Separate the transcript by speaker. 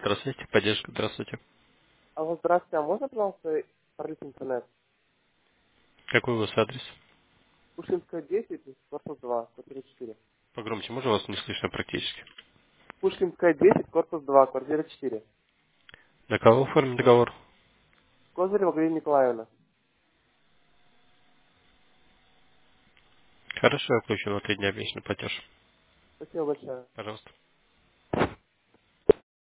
Speaker 1: Здравствуйте, поддержка, здравствуйте.
Speaker 2: Алло, здравствуйте, а можно, пожалуйста, пролить интернет?
Speaker 1: Какой у вас адрес?
Speaker 2: Пушкинская 10, корпус 2, квартира 4.
Speaker 1: Погромче, можно вас не слышно практически?
Speaker 2: Пушкинская 10, корпус 2, квартира 4.
Speaker 1: На кого оформим договор?
Speaker 2: Козырева Галина Николаевна.
Speaker 1: Хорошо, я включу на 3 дня обещанный платеж.
Speaker 2: Спасибо большое.
Speaker 1: Пожалуйста.